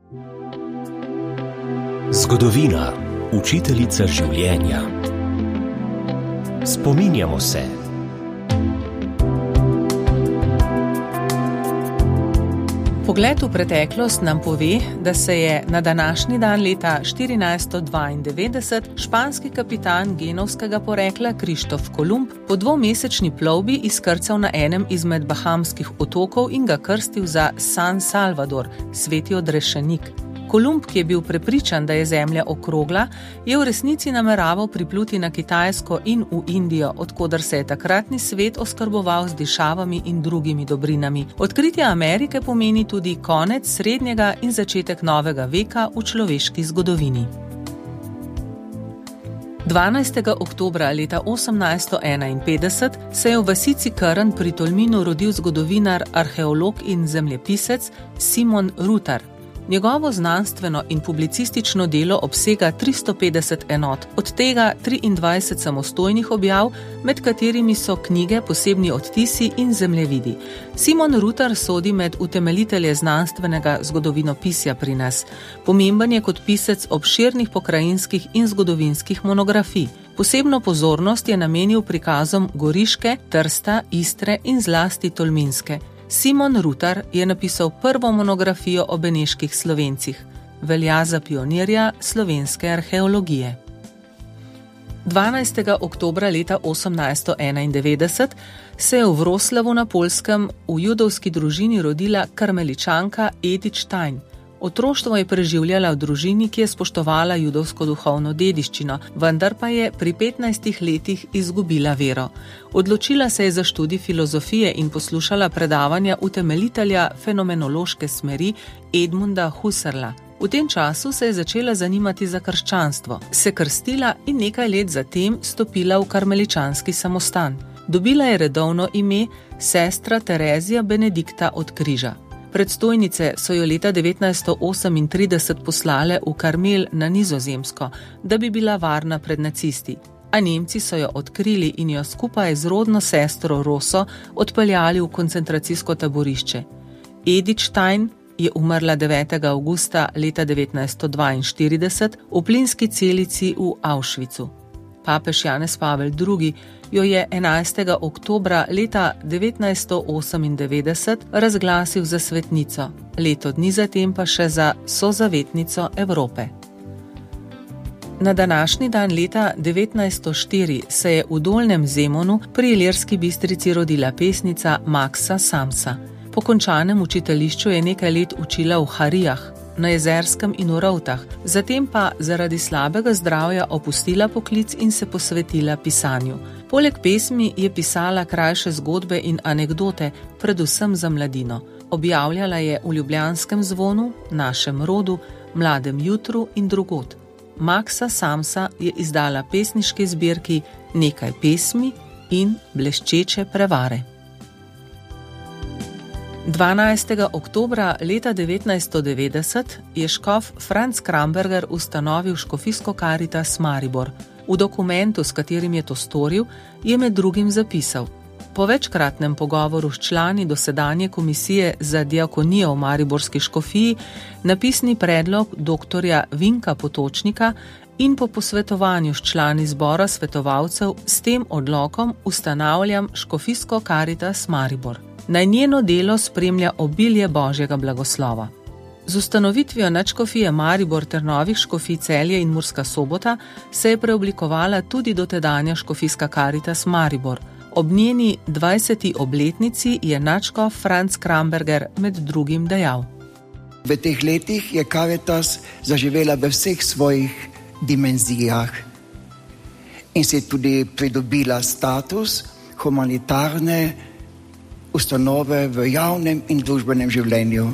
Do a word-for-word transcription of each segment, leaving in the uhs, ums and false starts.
Zgodovina, učiteljica življenja. Spominjamo se. Pogled v preteklost nam pove, da se je na današnji dan leta štirinajststo dvaindevetdeset španski kapitan genovskega porekla Krištof Kolumb po dvomesečni plovbi izkrcal na enem izmed Bahamskih otokov in ga krstil za San Salvador, sveti odrešenik. Kolumb, ki je bil prepričan, da je zemlja okrogla, je v resnici nameraval pripluti na Kitajsko in v Indijo, od koder se je takratni svet oskrboval z dišavami in drugimi dobrinami. Odkritje Amerike pomeni tudi konec srednjega in začetek novega veka v človeški zgodovini. dvanajstega oktobra leta osemnajststo enainpetdeset se je v vasici Krn pri Tolminu rodil zgodovinar, arheolog in zemljepisec Simon Rutar. Njegovo znanstveno in publicistično delo obsega tristo petdeset enot, od tega triindvajset samostojnih objav, med katerimi so knjige, posebni odtisi in zemljevidi. Simon Rutar sodi med utemeljitelje znanstvenega zgodovinopisja pri nas. Pomemben je kot pisec obširnih pokrajinskih in zgodovinskih monografij. Posebno pozornost je namenil prikazom Goriške, Trsta, Istre in zlasti Tolminske. Simon Rutar je napisal prvo monografijo o beneških Slovencih. Velja za pionirja slovenske arheologije. dvanajstega oktobra leta osemnajststo enaindevetdeset se je v Wroclawu na Poljskem v judovski družini rodila karmeličanka Edith Stein. Otroštvo je preživljala v družini, ki je spoštovala judovsko duhovno dediščino, vendar pa je pri petnajstih letih izgubila vero. Odločila se je za študij filozofije in poslušala predavanja utemeljitelja fenomenološke smeri Edmunda Husserla. V tem času se je začela zanimati za krščanstvo, se krstila in nekaj let zatem stopila v karmeličanski samostan. Dobila je redovno ime sestra Terezija Benedikta od Križa. Predstojnice so jo leta devetnajststo osemintrideset poslale v Karmel na Nizozemsko, da bi bila varna pred nacisti. A Nemci so jo odkrili in jo skupaj z rodno sestro Roso odpeljali v koncentracijsko taborišče. Edith Stein je umrla devetega avgusta leta devetnajststo dvainštirideset v plinski celici v Auschwitzu. Papež Janez Pavel drugi jo je enajstega oktobra leta devetnajststo osemindevetdeset razglasil za svetnico, leto dni zatem pa še za sozavetnico Evrope. Na današnji dan leta devetnajststo štiri se je v Dolnjem Zemonu pri Ilirski Bistrici rodila pesnica Maksa Samsa. Po končanem učiteljišču je nekaj let učila v Harijah, na Jezerskem in v Rovtah, zatem pa zaradi slabega zdravja opustila poklic in se posvetila pisanju. Poleg pesmi je pisala krajše zgodbe in anekdote, predvsem za mladino. Objavljala je v Ljubljanskem zvonu, Našem rodu, Mladem jutru in drugod. Maksa Samsa je izdala pesniški zbirki Nekaj pesmi in Bleščeče prevare. dvanajstega oktobra leta devetnajststo devetdeset je škof Franc Kramberger ustanovil škofijsko Karitas Maribor. V dokumentu, s katerim je to storil, je med drugim zapisal: Po večkratnem pogovoru s člani dosedanje komisije za diakonijo v Mariborski škofiji, napisni predlog doktorja Vinka Potočnika in po posvetovanju s člani zbora svetovalcev s tem odlokom ustanavljam škofijsko Karitas Maribor. Naj njeno delo spremlja obilje Božjega blagoslova. Z ustanovitvijo nadškofije Maribor ter novih škofij Celje in Murska Sobota se je preoblikovala tudi dotedanja škofijska Karitas Maribor. Ob njeni dvajseti obletnici je nadškof Franc Kramberger med drugim dejal: V teh letih je Karitas zaživela v vseh svojih dimenzijah in se je tudi pridobila status humanitarne ustanove v javnem in družbenem življenju.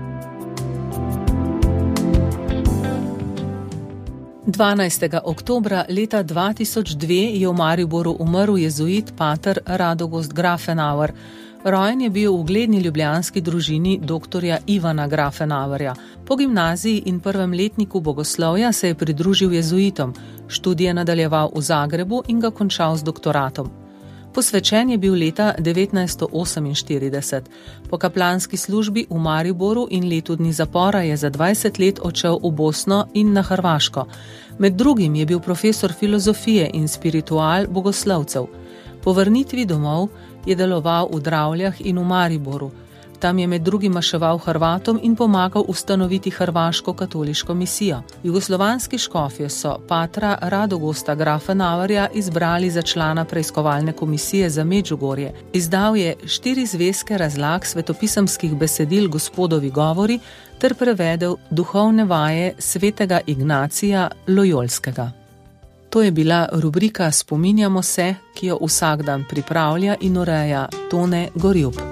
dvanajstega oktobra leta dva tisoč dve je v Mariboru umrl jezuit pater Radogost Grafenauer. Rojen je bil v ugledni ljubljanski družini doktorja Ivana Grafenauerja. Po gimnaziji in prvem letniku bogoslovja se je pridružil jezuitom, študije nadaljeval v Zagrebu in ga končal z doktoratom. Posvečen je bil leta devetnajststo oseminštirideset. Po kaplanski službi v Mariboru in letu dni zapora je za dvajset let odšel v Bosno in na Hrvaško. Med drugim je bil profesor filozofije in spiritual bogoslovcev. Po vrnitvi domov je deloval v Dravljah in v Mariboru. Tam je med drugim maševal Hrvatom in pomagal ustanoviti hrvaško katoliško misijo. Jugoslovanski škofje so patra Radogosta Grafenauerja izbrali za člana preiskovalne komisije za Medžugorje. Izdal je štiri zvezke razlag svetopisemskih besedil Gospodovi govori ter prevedel duhovne vaje svetega Ignacija Lojolskega. To je bila rubrika Spominjamo se, ki jo vsak dan pripravlja in ureja Tone Gorjup.